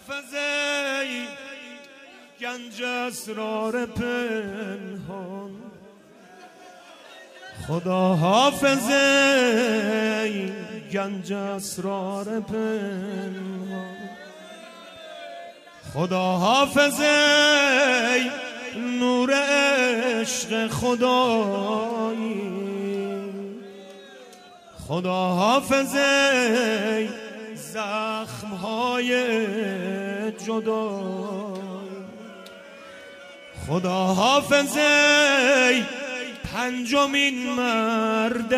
ای گنج اسرار پنهان، خدا حافظ ای گنج اسرار پنهان، خدا حافظ ای نور عشق خدایی، خدا حافظ ای زخم‌های جدایی، خدا حافظ ای پنجمین مرد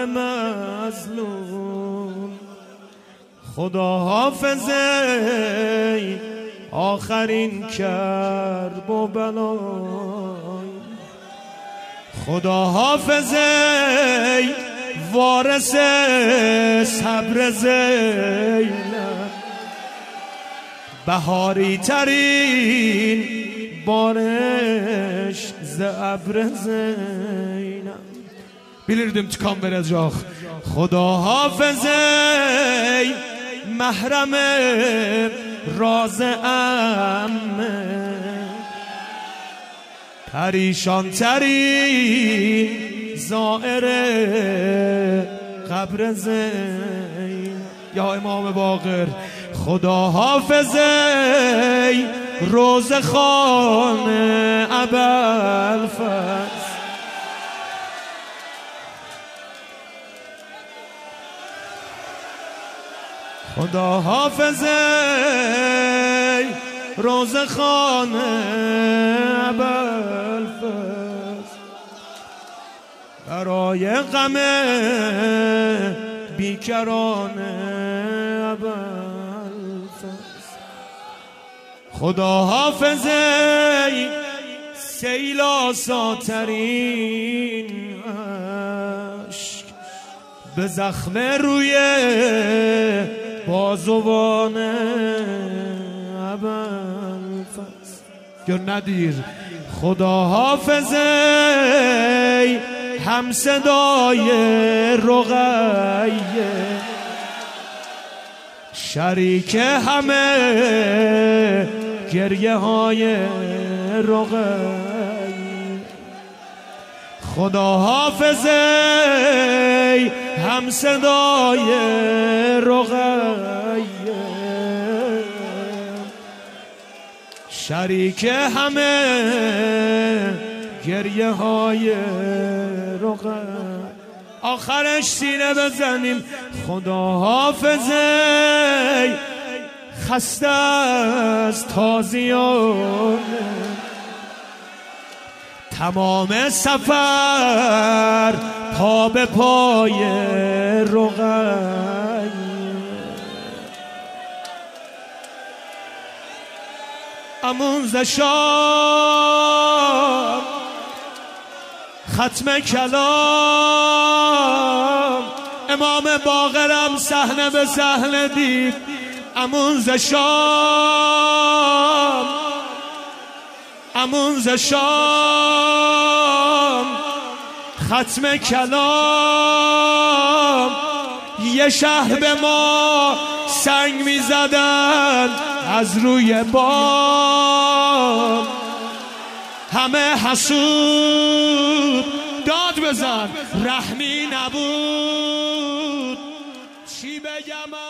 مظلوم، خدا حافظ ای آخرین کرب و بلای، خدا حافظ ای وارث صبر زینب، بهاری ترین بارش ز ابر زینب. Bilirdim çıkan verecek. خدا حافظ ای محرم راز عمه، پریشان ترین زائر قبر زینب. یا امام باقر خدا حافظ ای روزه خان ابوالفضل، خدا حافظ ای روزه خان ابوالفضل، برای غم بیکران ابوالفضل، خدا حافظ ای سیل آساترین عشق، به زخم روی بازوان ابوالفضل. یا ندیر خدا حافظ ای هم صدای رقیه، شریک همه گریه های رقیه، خدا حافظ ای هم صدای رقیه، شریک همه گریه های رقیه. آخرش سینه بزنیم خدا حافظ ای خسته از تازیان، تمام سفر پا به پای رقیه، امون ز شام ختم کلام، امام باقرم صحنه به صحنه دید، امون ز شام، امون ز شام ختم کلام، یه شهر به ما سنگ می زدن از روی بام، همه حسود داد بزن رحمی نبود، چی بگم